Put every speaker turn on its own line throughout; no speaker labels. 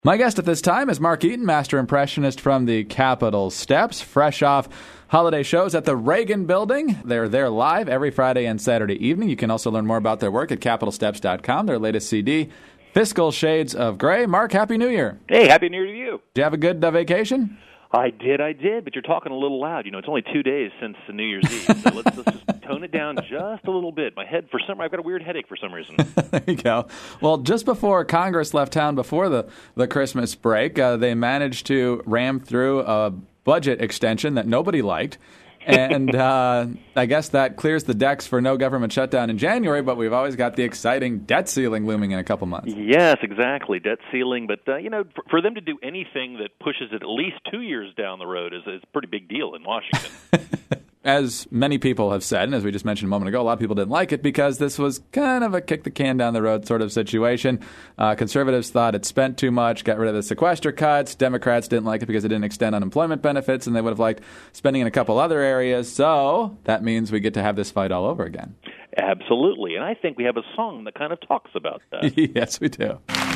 My guest at this time is Mark Eaton, master impressionist from the Capitol Steps, fresh off holiday shows at the Reagan Building. They're there live every Friday and Saturday evening. You can also learn more about their work at CapitolSteps.com, their latest CD, Fiscal Shades of Grey. Mark, Happy New Year.
Hey, Happy New Year to you.
Did you have a good vacation?
I did, but you're talking a little loud. You know, it's only 2 days since New Year's Eve, so let's just tone it down just a little bit. My head, I've got a weird headache for some reason.
There you go. Well, just before Congress left town before the Christmas break, they managed to ram through a budget extension that nobody liked. And I guess that clears the decks for no government shutdown in January, but we've always got the exciting debt ceiling looming in a couple months.
Yes, exactly, debt ceiling. But, for them to do anything that pushes it at least 2 years down the road is a pretty big deal in Washington.
As many people have said, and as we just mentioned a moment ago, a lot of people didn't like it because this was kind of a kick the can down the road sort of situation. Conservatives thought it spent too much, got rid of the sequester cuts. Democrats didn't like it because it didn't extend unemployment benefits, and they would have liked spending in a couple other areas. So that means we get to have this fight all over again.
Absolutely. And I think we have a song that kind of talks about that.
Yes, we do.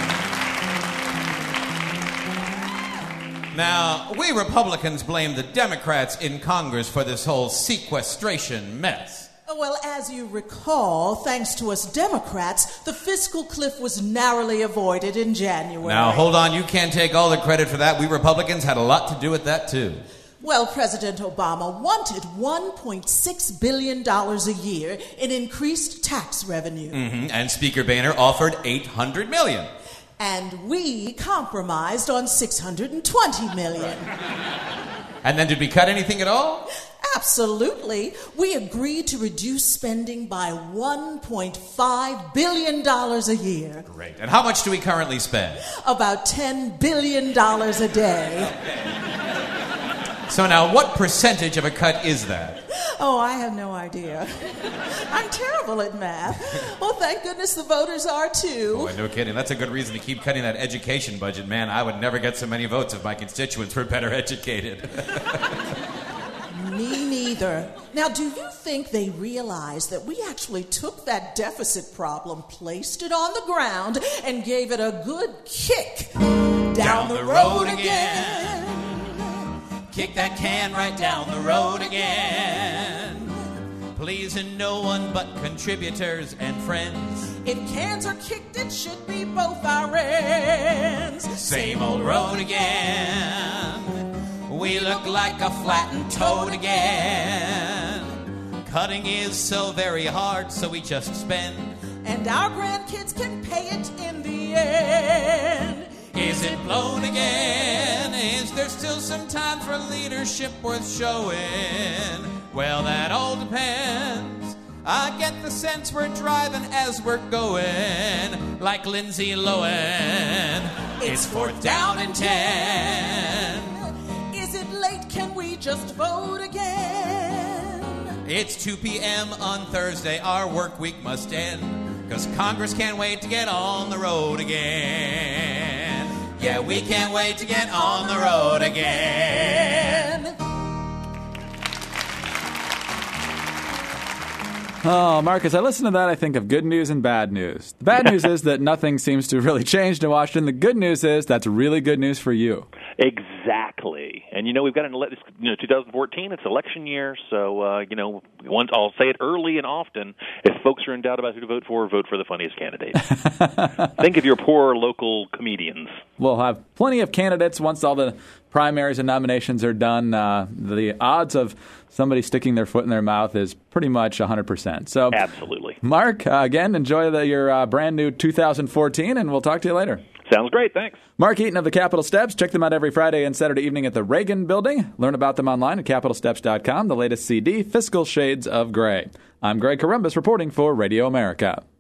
Now, we Republicans blame the Democrats in Congress for this whole sequestration mess.
Well, as you recall, thanks to us Democrats, the fiscal cliff was narrowly avoided in January.
Now, hold on. You can't take all the credit for that. We Republicans had a lot to do with that, too.
Well, President Obama wanted $1.6 billion a year in increased tax revenue.
Mm-hmm. And Speaker Boehner offered $800 million.
And we compromised on $620 million.
And then did we cut anything at all?
Absolutely. We agreed to reduce spending by $1.5 billion a year.
Great. And how much do we currently spend?
About $10 billion a day.
So now, what percentage of a cut is that?
Oh, I have no idea. I'm terrible at math. Well, thank goodness the voters are, too.
Boy, no kidding. That's a good reason to keep cutting that education budget. Man, I would never get so many votes if my constituents were better educated.
Me neither. Now, do you think they realize that we actually took that deficit problem, placed it on the ground, and gave it a good kick down the road again?
Kick that can right down the road again. Pleasing no one but contributors and friends.
If cans are kicked, it should be both our ends.
Same old road again. We look like a flattened toad again. Cutting is so very hard, so we just spend.
And our grandkids can pay it in the end.
Is it blown again? Is there still some time for leadership worth showing? Well, that all depends. I get the sense we're driving as we're going, like Lindsay Lohan. It's 4th down and 10.
Is it late? Can we just vote again?
It's 2 p.m. on Thursday. Our work week must end, 'cause Congress can't wait to get on the road again. Yeah, we can't wait to get on the road again.
Oh, Marcus, I listen to that, I think of good news and bad news. The bad news is that nothing seems to have really changed in Washington. The good news is that's really good news for you.
Exactly. And, we've got 2014, it's election year, so, I'll say it early and often, if folks are in doubt about who to vote for the funniest candidate. Think of your poor local comedians.
We'll have plenty of candidates once all the primaries and nominations are done. The odds of somebody sticking their foot in their mouth is pretty much 100%. So,
absolutely.
Mark, again, enjoy your brand new 2014, and we'll talk to you later.
Sounds great. Thanks.
Mark Eaton of the Capitol Steps. Check them out every Friday and Saturday evening at the Reagan Building. Learn about them online at CapitolSteps.com. The latest CD, Fiscal Shades of Grey. I'm Greg Columbus reporting for Radio America.